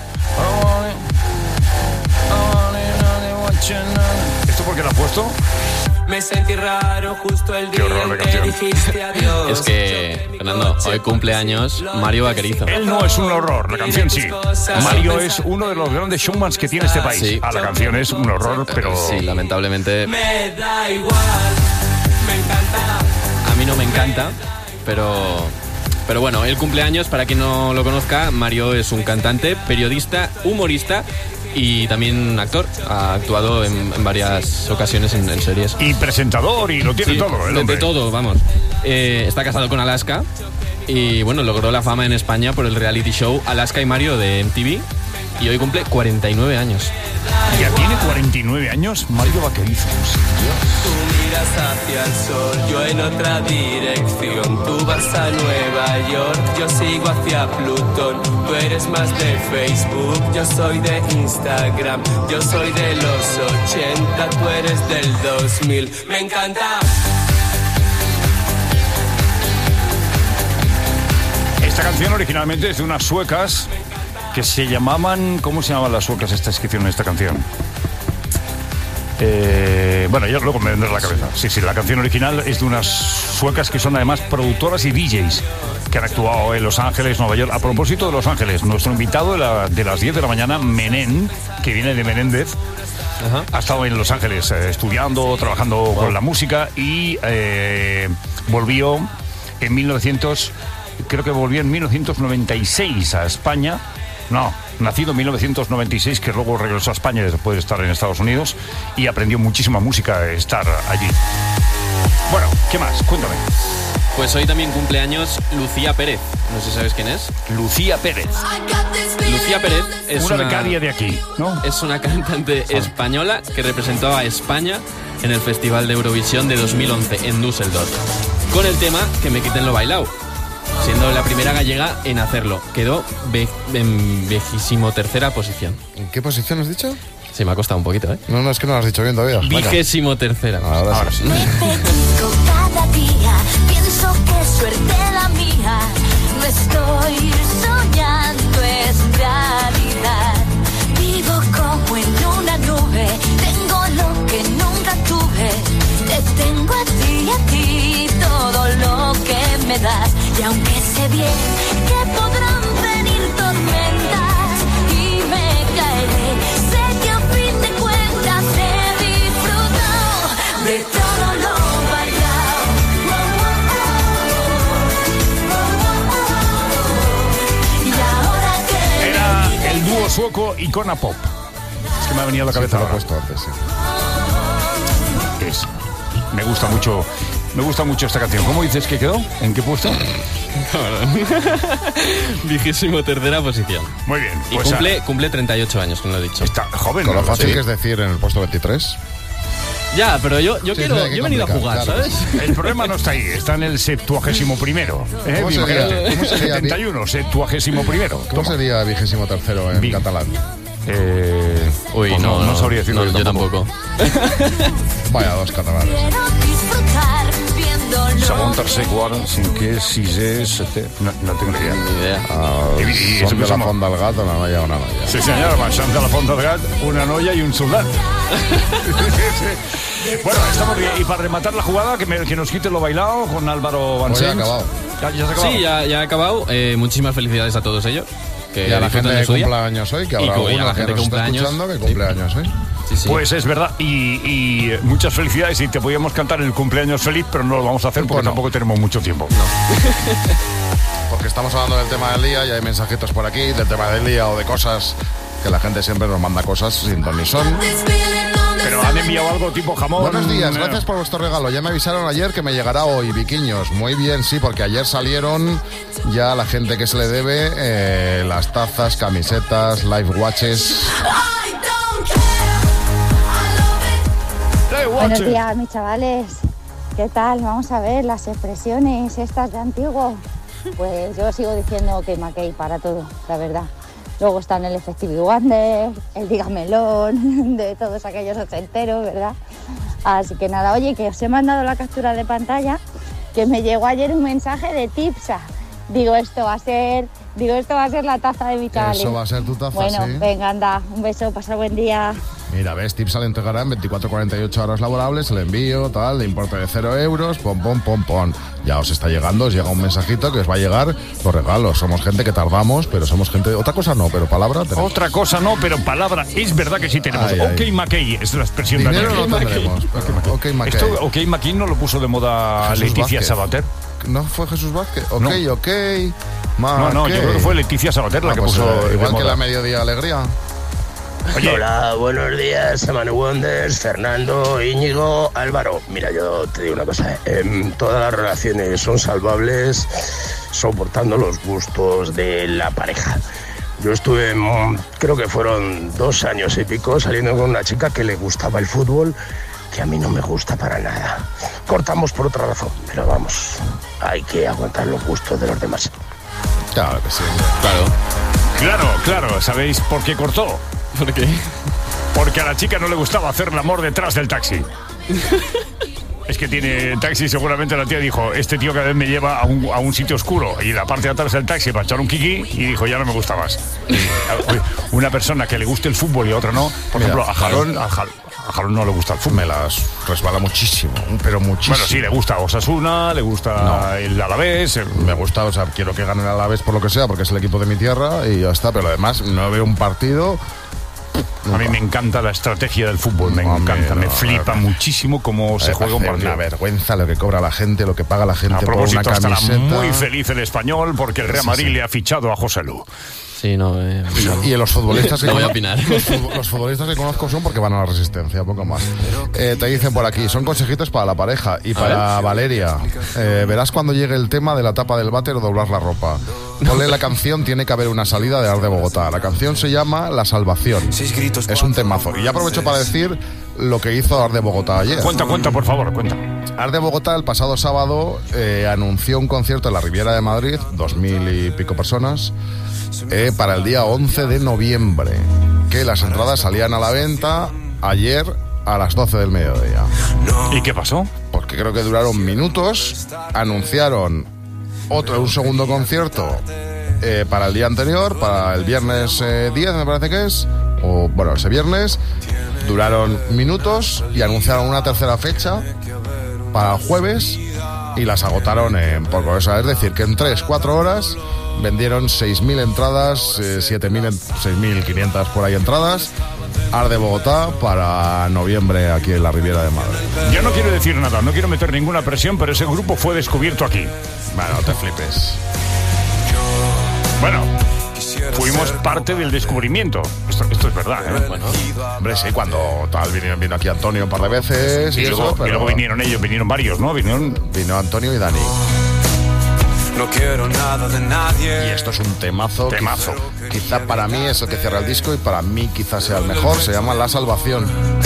¿Esto por qué lo has puesto? Me sentí raro justo el día en que dijiste adiós. Es que, Fernando, hoy cumpleaños Mario Vaquerizo. Él no es un horror, la canción sí. Mario es uno de los grandes showmans que tiene este país. Sí. La canción es un horror, pero... Sí, lamentablemente... Me da igual, me encanta. A mí no me encanta, pero bueno, el cumpleaños, para quien no lo conozca, Mario es un cantante, periodista, humorista y también actor. Ha actuado en varias ocasiones en series. Y presentador, y lo tiene todo, el hombre. De todo, vamos. Está casado con Alaska y, bueno, logró la fama en España por el reality show Alaska y Mario de MTV y hoy cumple 49 años. ¿Ya tiene 49 años? Mario Vaquerizo. Tú miras hacia el sol, yo en otra dirección. Tú vas a Nueva York, yo sigo hacia Plutón. Tú eres más de Facebook, yo soy de Instagram. Yo soy de los 80, tú eres del 2000. Me encanta. Esta canción originalmente es de unas suecas que se llamaban... ¿Cómo se llamaban las suecas estas que hicieron esta canción? Bueno, ya luego me vendrá la cabeza. Sí, la canción original es de unas suecas que son además productoras y DJs que han actuado en Los Ángeles, Nueva York. A propósito de Los Ángeles, nuestro invitado de las 10 de la mañana, Menén, que viene de Menéndez, ha estado en Los Ángeles estudiando, trabajando con la música y volvió en 1996 a España. No, nacido en 1996, que luego regresó a España después de estar en Estados Unidos y aprendió muchísima música a estar allí. Bueno, ¿qué más? Cuéntame. Pues hoy también cumpleaños Lucía Pérez. No sé si sabes quién es. Lucía Pérez. Lucía Pérez es una becaria de aquí, ¿no? Es una cantante española que representó a España en el Festival de Eurovisión de 2011 en Düsseldorf, con el tema Que me quiten lo bailao, siendo la primera gallega en hacerlo. Quedó en 23ª posición. ¿En qué posición has dicho? Sí, me ha costado un poquito, ¿eh? No, es que no lo has dicho bien todavía. 23ª. Ahora sí. Me pellizco cada día, pienso que suerte la mía. No estoy soñando, es realidad. Vivo como en una nube, tengo lo que nunca tuve. Te tengo a ti, todo lo que me das. Y aunque sé bien que podrán venir tormentas y me caeré, sé que a fin de cuentas he disfrutado de todo lo bailado. Y ahora que era el dúo sueco Icona Pop. Es que me ha venido a la cabeza. Lo he puesto antes, sí. Me gusta mucho esta canción. ¿Cómo dices que quedó? ¿En qué puesto? 23ª posición. Muy bien. Y cumple 38 años, como lo he dicho. Está joven. Con lo fácil que es decir en el puesto 23. Ya, pero yo he venido a jugar, claro, ¿sabes? El problema no está ahí, está en el 71º. ¿Cómo sería? 71, 71º. ¿Cómo sería 23º en catalán? Uy, pues no sabría decirlo. Yo tampoco. Vaya, dos catalanes. Segon, tercer, quart, cinquè, sisè, setè... No tengo ni idea. Som de la Font del Gat, una noia, una noia. Sí, señor, som de la Font del Gat, una noia y un soldat. Bueno, estamos bien. Y para rematar la jugada, que nos quite lo bailado con Álvaro Vanzens. Ya ha acabado. ¿Ya se ha acabado? Sí, ya ha acabado. Muchísimas felicidades a todos ellos. Que y a la gente que cumple años hoy, que habrá alguna que nos está escuchando que cumple años hoy. Sí. Pues es verdad, y muchas felicidades, y te podíamos cantar el cumpleaños feliz, pero no lo vamos a hacer porque tampoco tenemos mucho tiempo. No. Porque estamos hablando del tema del día y hay mensajitos por aquí del tema del día o de cosas que la gente siempre nos manda cosas sin ton ni son. Pero han enviado algo tipo jamón. Buenos días, gracias por vuestro regalo. Ya me avisaron ayer que me llegará hoy, Viquiños. Muy bien, sí, porque ayer salieron ya la gente que se le debe las tazas, camisetas, live watches. Buenos días, mis chavales. ¿Qué tal? Vamos a ver las expresiones estas de antiguo. Pues yo sigo diciendo que Mackey para todo, la verdad. Luego están el Effective Wonder, el Dígamelón, de todos aquellos ochenteros, ¿verdad? Así que nada, oye, que os he mandado la captura de pantalla, que me llegó ayer un mensaje de Tipsa. Digo, esto va a ser la taza de mi chaval. Eso va a ser tu taza, bueno, sí. Venga, anda, un beso, pasa buen día. Mira, ves, Tipsa le entregará en 24-48 horas laborables el envío, tal, de importe de 0 euros, pom. Ya os está llegando, os llega un mensajito que os va a llegar los regalos. Somos gente que tardamos, pero somos gente... Otra cosa no, pero palabra tenemos. Otra cosa no, pero palabra es verdad que sí tenemos. Ok, McKay es la expresión. Dinero no tendremos. Ok, McKay. Esto, ok, McKay no lo puso de moda Jesús Leticia Vázquez. Sabater. ¿No fue Jesús Vázquez? Ok, No. ok. No, yo creo que fue Leticia Sabater la que pues, puso de igual que moda. la Mediodía Alegría. Oye. Hola, buenos días, Manu Wonders, Fernando, Íñigo, Álvaro. Mira, yo te digo una cosa, todas las relaciones son salvables soportando los gustos de la pareja. Yo estuve, creo que fueron 2 años y pico, saliendo con una chica que le gustaba el fútbol, que a mí no me gusta para nada. Cortamos por otra razón, pero vamos, hay que aguantar los gustos de los demás. Claro que sí. Claro, ¿sabéis por qué cortó? ¿Por qué? Porque a la chica no le gustaba hacer el amor detrás del taxi. Es que tiene taxi, seguramente la tía dijo, este tío cada vez me lleva a un sitio oscuro y la parte de atrás del taxi para echar un kiki, y dijo, ya no me gusta más. Una persona que le guste el fútbol y a otra no, por ejemplo, a Jalón no le gusta el fútbol. Me las resbala muchísimo, pero muchísimo. Bueno, sí, le gusta Osasuna, le gusta el Alavés. Me gusta, o sea, quiero que gane el Alavés por lo que sea, porque es el equipo de mi tierra y ya está, pero además no veo un partido... A mí me encanta la estrategia del fútbol, me encanta, me flipa muchísimo cómo se juega un partido. Una vergüenza lo que cobra la gente, lo que paga la gente A por propósito, una camiseta. estará muy feliz el Español porque el Real Madrid le ha fichado a José Lu. Sí, no. Y los futbolistas que no voy a opinar. Los futbolistas que conozco son porque van a la Resistencia, poco más. Te dicen por aquí, son consejitos para la pareja y para Valeria. Verás cuando llegue el tema de la tapa del váter o doblar la ropa. Ponle la canción Tiene que haber una salida de Ar de Bogotá. La canción se llama La Salvación. Es un temazo. Y ya aprovecho para decir lo que hizo Ar de Bogotá ayer. Cuenta, por favor, cuenta. Ar de Bogotá el pasado sábado anunció un concierto en la Riviera de Madrid, 2.000 y pico personas, para el día 11 de noviembre, que las entradas salían a la venta ayer a las 12 del mediodía. ¿Y qué pasó? Porque creo que duraron minutos, anunciaron un segundo concierto para el día anterior, para el viernes 10 me parece que es, o bueno, ese viernes, duraron minutos y anunciaron una tercera fecha para el jueves y las agotaron en poco. O sea, es decir, que en 3-4 horas vendieron 6.000 entradas, 6.500 por ahí entradas. Ar de Bogotá para noviembre aquí en la Riviera de Madrid. Yo no quiero decir nada, no quiero meter ninguna presión, pero ese grupo fue descubierto aquí. Bueno, no te flipes. Bueno, fuimos parte del descubrimiento. Esto es verdad, ¿eh? Bueno, hombre, sí, cuando tal vino aquí Antonio un par de veces y luego, eso, pero... y luego vinieron ellos, vinieron varios, ¿no? Vino Antonio y Dani. No quiero nada de nadie. Y esto es un temazo. Quizá para mí es el que cierra el disco y para mí quizás sea el mejor. Se llama La Salvación.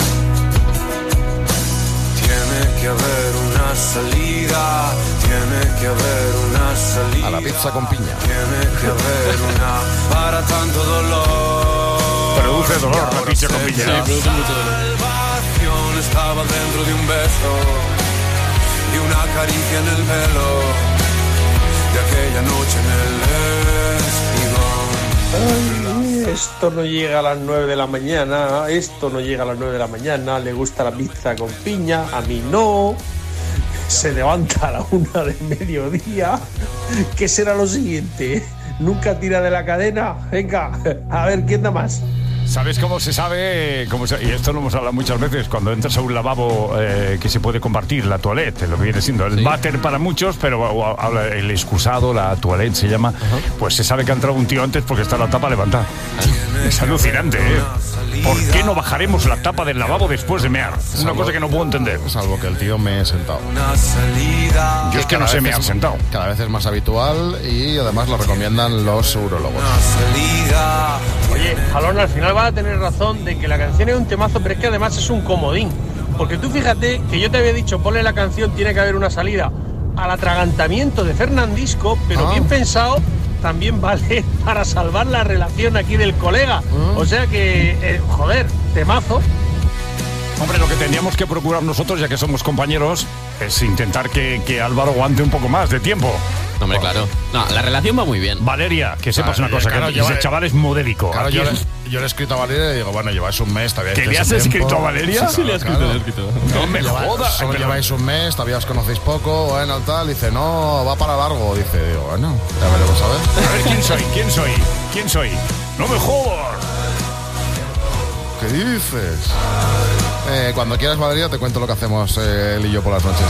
Tiene que haber una salida. Tiene que haber una salida. A la pizza con piña. Tiene que haber una para tanto dolor. Produce dolor la pizza con piña. Sí, produce mucho dolor. La salvación estaba dentro de un beso, de una caricia en el pelo, de aquella noche en el espigón. Esto no llega a las 9 de la mañana, esto no llega a las 9 de la mañana, le gusta la pizza con piña, a mí no. Se levanta a la 1 del mediodía. ¿Qué será lo siguiente? ¿Nunca tira de la cadena? Venga, a ver, ¿quién da más? ¿Sabes cómo se sabe? Y esto lo hemos hablado muchas veces, cuando entras a un lavabo que se puede compartir, la toilette, lo que viene siendo el váter para muchos, pero el excusado, la toilette se llama, pues se sabe que ha entrado un tío antes porque está la tapa levantada. Es alucinante, ¿eh? ¿Por qué no bajaremos la tapa del lavabo después de mear? Es una cosa que no puedo entender. Salvo que el tío me he sentado. Yo es que no sé me han sentado. Cada vez es más habitual y además lo recomiendan los urólogos. Oye, Jalón, al final vas a tener razón de que la canción es un temazo, pero es que además es un comodín. Porque tú fíjate que yo te había dicho, ponle la canción, tiene que haber una salida al atragantamiento de Fernandisco, pero bien pensado, también vale para salvar la relación aquí del colega. O sea que, joder, temazo. Hombre, lo que tendríamos que procurar nosotros, ya que somos compañeros, es intentar que Álvaro aguante un poco más de tiempo. Hombre, claro. No, la relación va muy bien. Valeria, que sepas una cosa, claro, que ese chaval es modélico. Claro, yo le he escrito a Valeria y digo, bueno, lleváis un mes, todavía. ¿Que le has escrito a Valeria? Sí, le he escrito. No me jodas. Solo lleváis un mes, todavía os conocéis poco, bueno, tal. Dice, no, va para largo. Digo, bueno, ya veremos a ver. A ver, ¿quién soy? ¡No me jodas! ¿Qué dices? Cuando quieras, Valeria, te cuento lo que hacemos él y yo por las noches.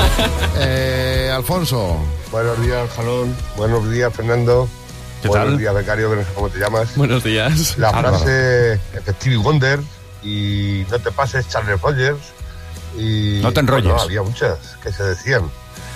Alfonso. Buenos días, Jalón. Buenos días, Fernando. ¿Qué tal? Buenos días, becario, que no sé cómo te llamas. Buenos días. La frase Stevie Wonder y no te pases, Charles Rogers. Y, no te enrolles. Bueno, había muchas que se decían.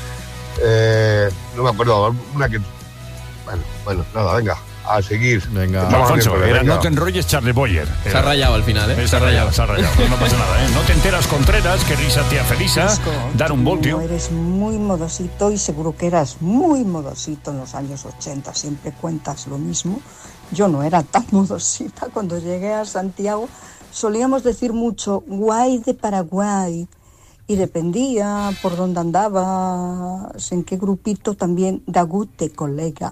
No me acuerdo, una que... Bueno, nada, venga. A seguir. Venga. Alfonso, era no te enrolles, Charlie Boyer. Se ha rayado al final, ¿eh? Se ha rayado. No pasa nada, ¿eh? No te enteras, Contreras, que risa tía Felisa, dar un voltio. Eres muy modosito y seguro que eras muy modosito en los años 80. Siempre cuentas lo mismo. Yo no era tan modosita. Cuando llegué a Santiago solíamos decir mucho guay de Paraguay. Y dependía por dónde andabas, en qué grupito también, Dagute, colega.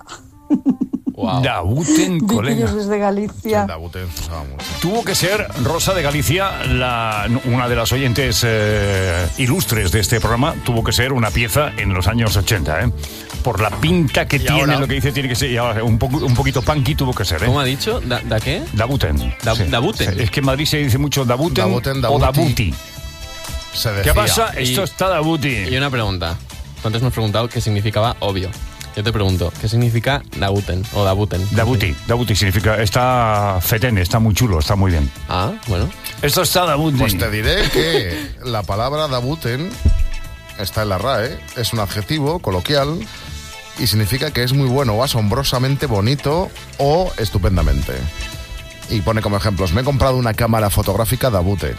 Wow. Dabuten, colega. Desde Galicia. Dabuten se usaba mucho. Tuvo que ser Rosa de Galicia, una de las oyentes ilustres de este programa, tuvo que ser una pieza en los años 80, ¿eh? Por la pinta que tiene, ahora, lo que dice tiene que ser, y ahora un poquito punky tuvo que ser, ¿eh? ¿Cómo ha dicho? ¿Da qué? Dabuten. Sí. Dabuten. Es que en Madrid se dice mucho Dabuten o Dabuti. ¿Qué pasa? Esto está Dabuti. Y una pregunta. Antes me has preguntado qué significaba obvio. Yo te pregunto, ¿qué significa Dabuten o Dabuten? Dabuti significa, está fetén, está muy chulo, está muy bien. Ah, bueno. Esto está Dabuten. Pues te diré que la palabra Dabuten está en la RAE, es un adjetivo coloquial y significa que es muy bueno o asombrosamente bonito o estupendamente. Y pone como ejemplos, me he comprado una cámara fotográfica Dabuten.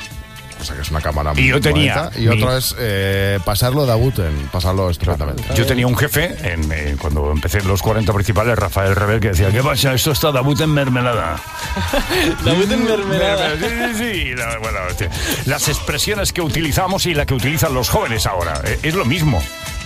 O sea que es una cámara muy bonita. Y otro es pasarlo Dabuten, pasarlo estupendamente. Yo tenía un jefe, cuando empecé en los 40 principales, Rafael Rebel, que decía, ¿qué pasa? Esto está Dabuten mermelada. Dabuten mermelada. Sí. Bueno, las expresiones que utilizamos y la que utilizan los jóvenes ahora, es lo mismo.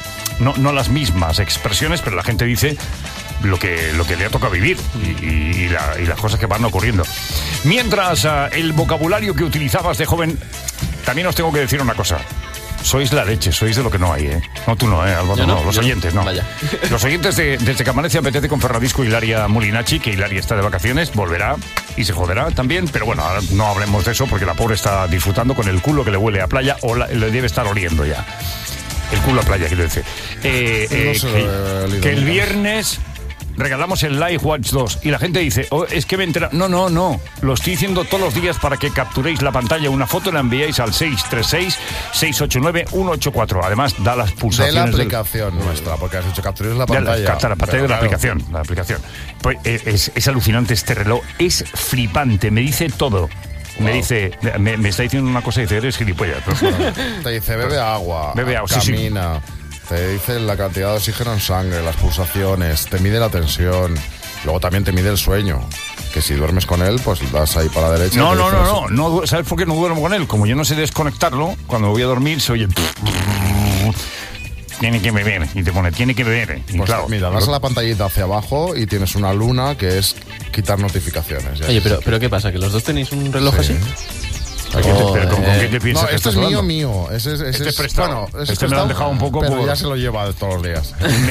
No las mismas expresiones, pero la gente dice lo que le ha tocado vivir y las cosas que van ocurriendo. Mientras el vocabulario que utilizabas de joven, también os tengo que decir una cosa. Sois la leche, sois de lo que no hay, ¿eh? No, tú no, Álvaro, no, los oyentes, no. Vaya. Los oyentes desde que amanece apetece con Ferradisco y Hilaria Mulinacci, que Hilaria está de vacaciones, volverá y se joderá también, pero bueno, ahora no hablemos de eso porque la pobre está disfrutando con el culo que le huele a playa o le debe estar oliendo ya. El culo a playa, quiero decir. Que el viernes regalamos el Live Watch 2 y la gente dice, es que me entera. No, lo estoy diciendo todos los días para que capturéis la pantalla, una foto, la enviáis al 636-689-184. Además, da las pulsaciones de la aplicación nuestra, porque has dicho capturéis la pantalla. La pantalla de la aplicación. Pues es alucinante este reloj, es flipante, me dice todo. Me dice, me está diciendo una cosa y dice, eres gilipollas. Te dice, bebe agua, camina. Sí. Te dice la cantidad de oxígeno en sangre, las pulsaciones, te mide la tensión, luego también te mide el sueño, que si duermes con él, pues das ahí para la derecha. No, ¿sabes por qué no duermo con él? Como yo no sé desconectarlo, cuando voy a dormir se oye... Tiene que beber, y te pone, tiene que beber. Y pues claro, mira, das a la pantallita hacia abajo y tienes una luna que es quitar notificaciones. Oye, pero ¿qué pasa? ¿Que los dos tenéis un reloj así? ¿Pero ¿con qué te piensas? No, este es mío. Este es prestado. Este me lo han dejado un poco pero ya se lo lleva todos los días.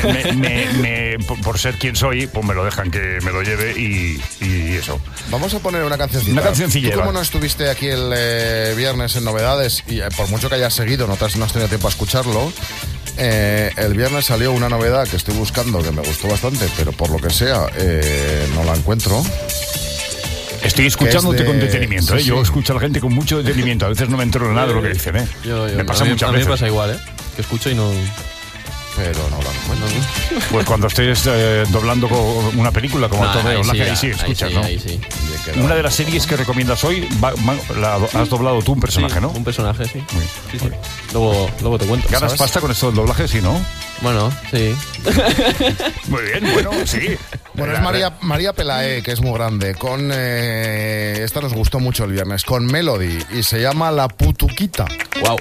Por ser quien soy, pues me lo dejan que me lo lleve y eso. Vamos a poner una cancioncita. Una cancioncilla. Tú como no estuviste aquí el viernes en Novedades y por mucho que hayas seguido, no has tenido tiempo a escucharlo, el viernes salió una novedad que estoy buscando que me gustó bastante, pero por lo que sea no la encuentro. Estoy escuchándote con detenimiento, ¿eh? Sí. Yo escucho a la gente con mucho detenimiento. A veces no me entero de nada de lo que dicen, ¿eh? Me pasa muchas veces. A mí me pasa igual, ¿eh? Que escucho y no... pero no tanto. Bueno, Pues cuando estés doblando una película como esto de doblaje, ahí sí escuchas, ¿no? Ahí sí. Una de las series que recomiendas hoy, has doblado tú un personaje, ¿no? Un personaje, sí. Sí. Luego te cuento. ¿Ganas pasta con esto del doblaje, sí, no? Bueno, sí. Muy bien, bueno, sí. Bueno, es María Pelae, que es muy grande, con... esta nos gustó mucho el viernes, con Melody, y se llama La Putuquita. Wow.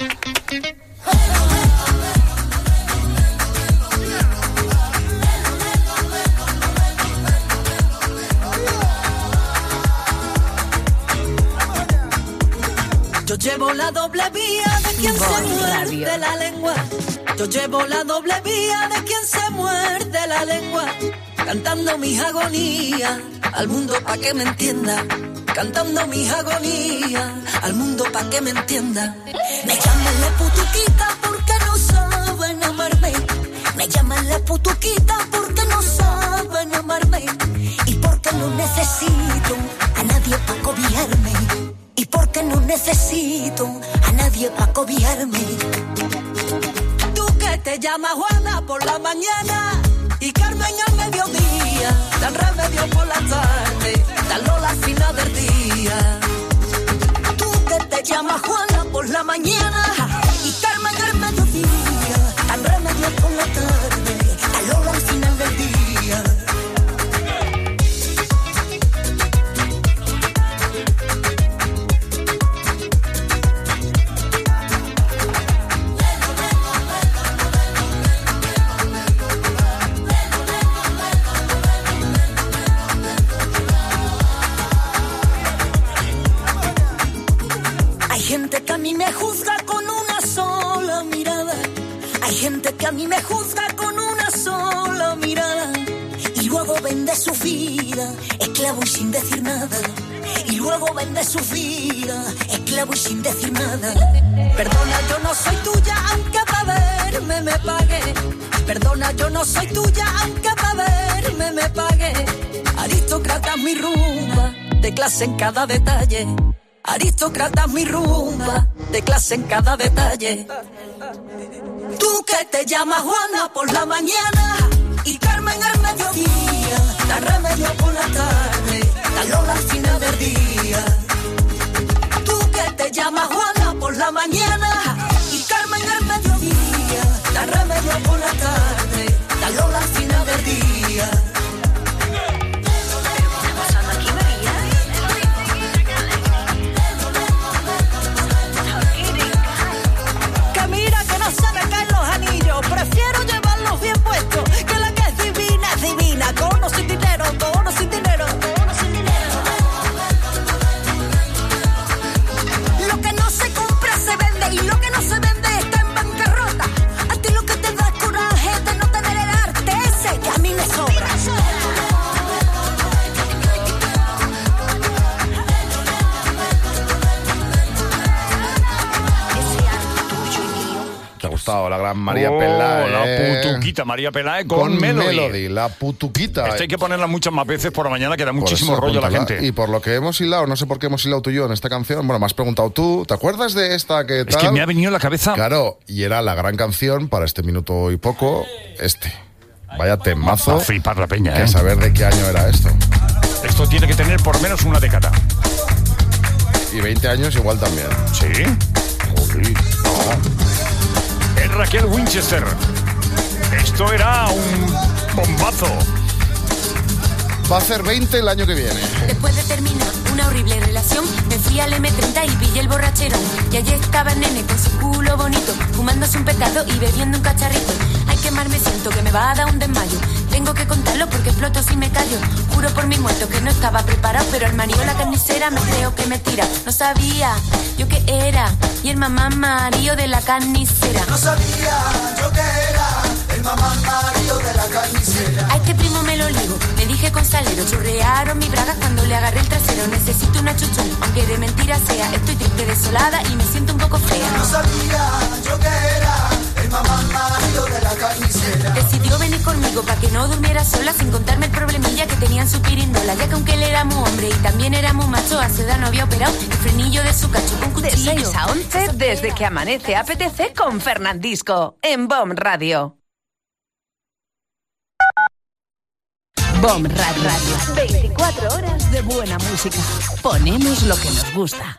Yo llevo la doble vía de quien se muerde la lengua. Yo llevo la doble vía de quien se muerde la lengua. Cantando mis agonías al mundo pa' que me entienda. Cantando mis agonías al mundo pa' que me entienda. Me llaman la putuquita porque no saben amarme. Me llaman la putuquita porque no saben amarme. Y porque no necesito a nadie pa' cobijarme. Y porque no necesito a nadie pa' cobijarme. Tú que te llamas Juana por la mañana y Carmen al mediodía, dan remedio por la tarde, dan Lola al final del día. Tú que te llamas Juana por la mañana y Carmen al mediodía, dan remedio por la tarde, dan Lola al final del día. Hay gente que a mí me juzga con una sola mirada. Hay gente que a mí me juzga con una sola mirada. Y luego vende su vida, esclavo y sin decir nada. Y luego vende su vida, esclavo y sin decir nada. Perdona, yo no soy tuya, aunque para verme me pague. Perdona, yo no soy tuya, aunque para verme me pague. Aristócrata mi rumba, de clase en cada detalle. Aristócrata mi rumba, de clase en cada detalle. Tú que te llamas Juana por la mañana y Carmen al mediodía, da remedio por la tarde, da Lola al final del día. Tú que te llamas Juana por la mañana y Carmen al mediodía, da remedio por la tarde, da Lola al final del día. Prefiero llevarlos bien puestos que la que es divina, con o sin dinero, con o sin dinero, con o sin dinero. Lo que no se compra se vende y lo que no se vende está en bancarrota. A ti lo que te da coraje de no tener el arte ese que a mí me sobra. ¿Te ha gustado la gran María Pelae? La putuquita María Pelae con Melody. La putuquita. Esta hay que ponerla muchas más veces por la mañana, que da muchísimo rollo a la gente. Y por lo que hemos hilado, no sé por qué hemos hilado tú y yo en esta canción. Bueno, me has preguntado tú, ¿te acuerdas de esta que tal? Es que me ha venido en la cabeza. Claro, y era la gran canción para este minuto y poco, Vaya temazo. A flipar la peña, que saber de qué año era esto. Esto tiene que tener por lo menos una década. Y 20 años igual también. ¿Sí? Joder. No. Es Raquel Winchester. Esto era un bombazo. Va a hacer 20 el año que viene. Después de terminar una horrible relación, me fui al M30 y pillé el borrachero. Y allí estaba el nene con su culo bonito, fumándose un petardo y bebiendo un cacharrito. Ay, qué mal me siento, que me va a dar un desmayo. Tengo que contarlo porque exploto si me callo. Juro por mi muerto que no estaba preparado, pero el marido la carnicera me creo que me tira. No sabía yo qué era, y el mamá marido de la carnicera. No sabía yo qué era, el mamá marido de la carnicera. A este primo me lo ligo, me dije con salero. Churrearon mi braga cuando le agarré el trasero. Necesito una chuchón, aunque de mentira sea. Estoy triste, desolada y me siento un poco fea. No sabía yo qué era, el mamá marido de la carnicera. Decidió venir conmigo para que no durmiera sola, sin contarme el problemilla que tenía en su pirindola. Ya que aunque él era muy hombre y también era muy macho, a su edad no había operado el frenillo de su cacho con cuchillo. De 6 a 11, desde que amanece apetece con Fernandisco, en BOM Radio. BOM Radio. 24 horas de buena música. Ponemos lo que nos gusta.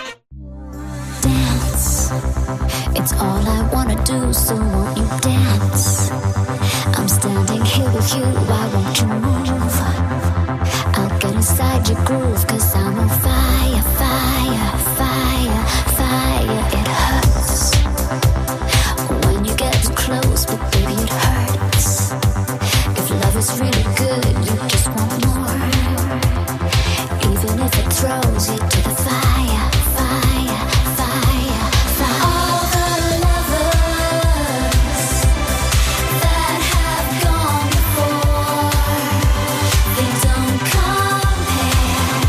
Dance. It's all I wanna do, so won't you dance? I'm standing here with you, why won't you move? I'll get inside your groove, 'cause I'm on fire, fire, fire, fire. It hurts when you get too close, but baby it hurts. If love is really good, you just want more. Even if it throws you to the fire, fire, fire, fire. All the lovers that have gone before, they don't compare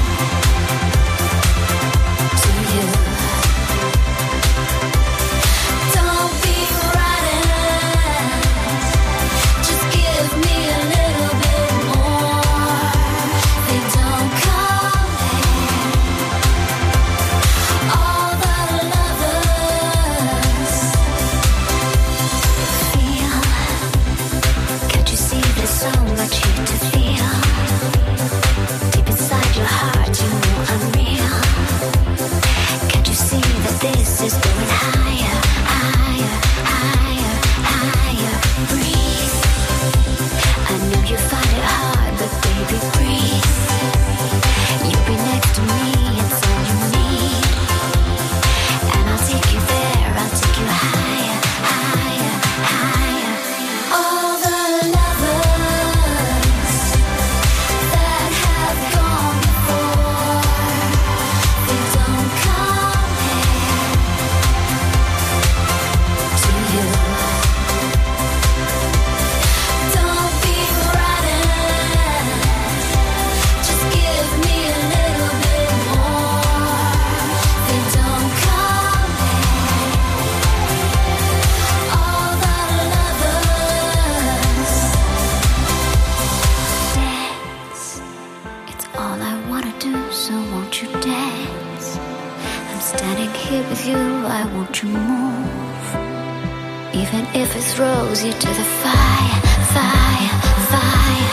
to you. Don't be frightened, just give me a little bit more. They don't compare. All the lovers feel. Can't you see there's so much here to feel? Deep inside your heart, you know I'm real. Can't you see that this is going higher, higher, higher, higher? Breathe. I know you find it hard, but baby, breathe. You'll be next to me, it's all you need. And I'll take you there, I'll take you higher, higher, higher. All the lovers that have gone before, they don't compare to you. Don't be frightened, just give me a little bit more. They don't compare. All the lovers dance. It's all I wanna do, so won't you dance? I'm standing here with you, I want you move. Even if it throws you to the fire, fire, fire,